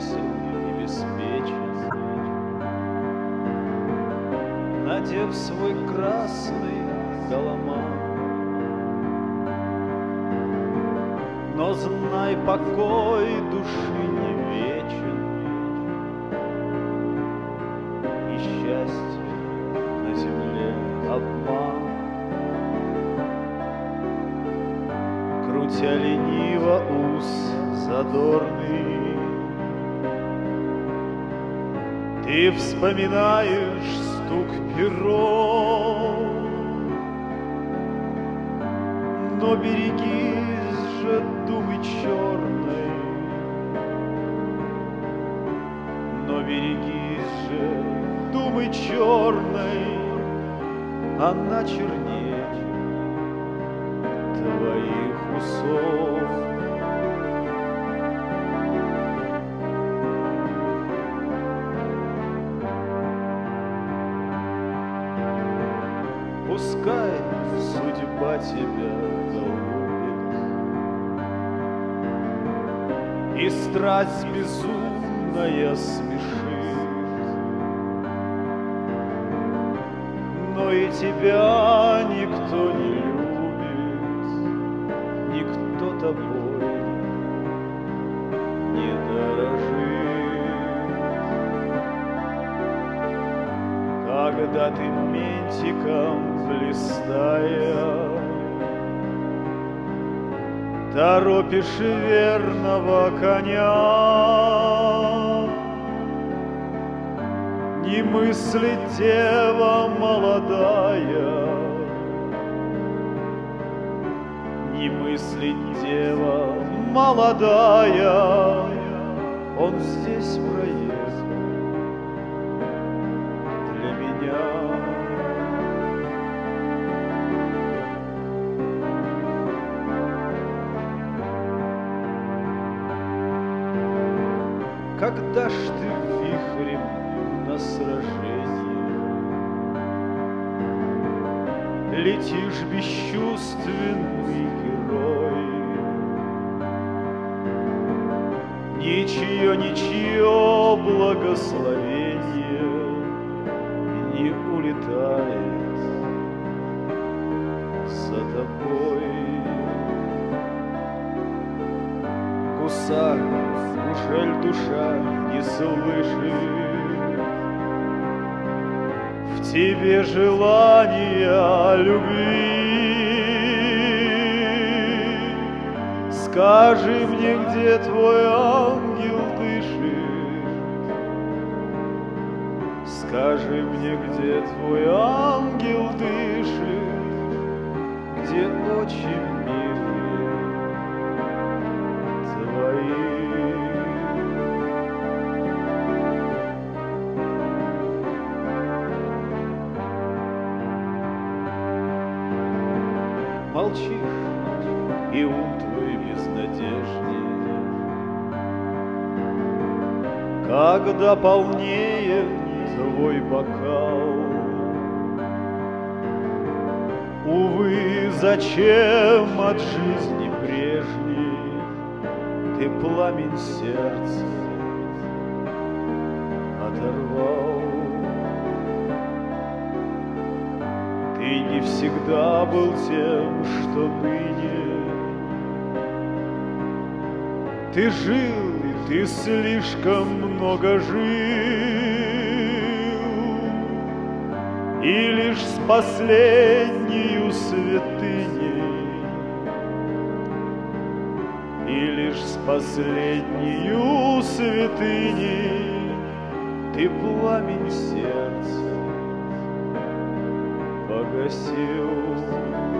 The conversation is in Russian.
весел и беспечен, надев свой красный галаман. Но знай, покой души не вечен, и счастье на земле обман. Крутя лениво ус задорный, ты вспоминаешь стук перов, но берегись же думы черной, но берегись же думы черной, она чернее твоих усов. Пускай судьба тебя голубит, и страсть безумная смешит, но и тебя никто не любит, никто тобой не дорожит. Когда ты ментиком блистая торопишь верного коня, не мыслит дева молодая, не мыслит дева молодая, он здесь проезд для меня. Когда ж ты вихрем на сражение летишь бесчувственный герой, ничье благословение не улетает за тобой. Гусар, ужель душа не слышит в тебе желания любви? Скажи мне, где твой ангел дышит, скажи мне, где твой ангел дышит, где очи милые твои. Молчишь, и ум твой безнадежнее, когда полнее твой бокал. Увы, зачем от жизни прежней ты пламень сердца оторвал? Ты не всегда был тем, что ныне. Ты жил, и ты слишком много жил, и лишь с последнею святыней, и лишь с последнею святыней ты пламень сердца погасил.